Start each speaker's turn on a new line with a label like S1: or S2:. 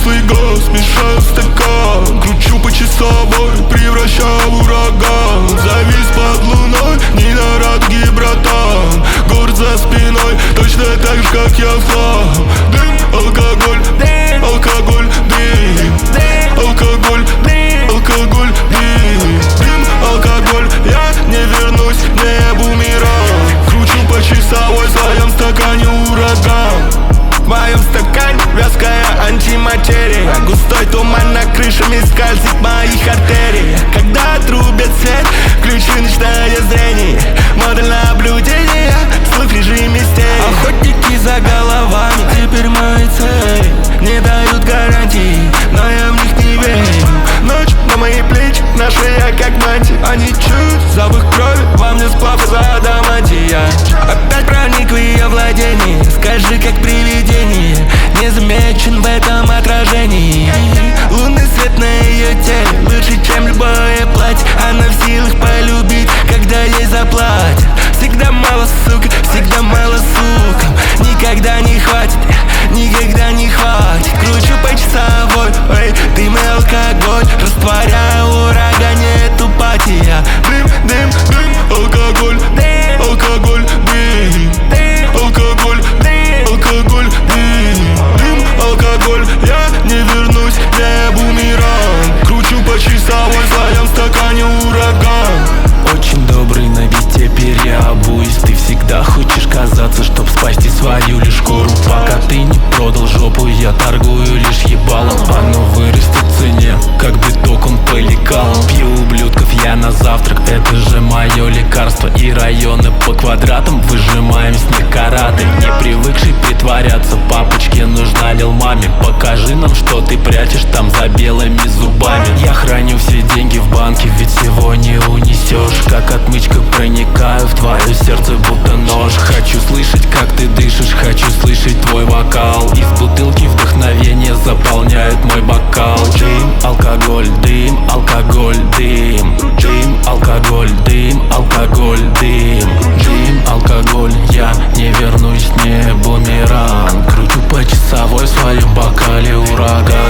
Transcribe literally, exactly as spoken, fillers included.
S1: свой газ, мешаю в стакан, кручу по часовой, превращаю в ураган. Завис под луной, не на радуге, братан. Город за спиной, точно так же, как я в хлам. Дым, алкоголь, дым, алкоголь, дым, алкоголь, дым, алкоголь, дым, дым, алкоголь. Я не вернусь, не бумеранг. Кручу по часовой, в своем стакане ураган. В моем стакане вязкая антиматерия. Густой туман на крышами скользит в моих артериях. Когда отрубят свет, включи ночное зрение. Модель наблюдения, слыв в режиме стерео. Охотники за головами, теперь мои цели. Не дают гарантий, но я в них не верю. Ночь на мои плечи, на шее как мантия. Они чуют запах крови, во мне сплав из адамантия. Опять проник в ее владение, скажи, как привидение. Не замечен в этом отражении. Лунный свет на ее теле лучше, чем любое платье. Она в силах полюбить, когда ей заплатят. Всегда мало, сука, всегда мало, сука. Никогда не хватит, никогда не хватит. Кручу по часовой, эй, дым и алкоголь. Растворяю в урагане эту патия. Дым, дым, дым, алкоголь, дым, алкоголь, дым, алкоголь, дым, алкоголь, дым, дым, алкоголь. Я не вернусь, не бумеранг. Кручу по часовой, в своем стакане ураган.
S2: Очень добрый, на везде переобуюсь. Ты всегда хочешь казаться, чтоб спасти свою лишь шкуру. Пока ты не продал жопу, я торгую лишь ебалом. Оно вырастет в цене, как биток он по лекалам. Пью ублюдков я на завтрак, это же мое лекарство. И районы по квадратам выжимаем с них караты. Не привыкший притворяться, папочке нужна лил маме. Покажи нам, что ты прячешь там за белыми зубами. Я храню все деньги в банке, ведь всего не унесешь. Как отмычка проникаю в твое сердце, будто нож. Хочу слышать, как ты дышишь, хочу слышать твой вокал. Из бутылки вдохновение заполняет мой бокал. Дым, алкоголь, дым, алкоголь, дым, дым, алкоголь, дым, алкоголь, дым, дым, алкоголь. Я не вернусь, не бумеранг. Кручу по часовой в своем бокале ураган.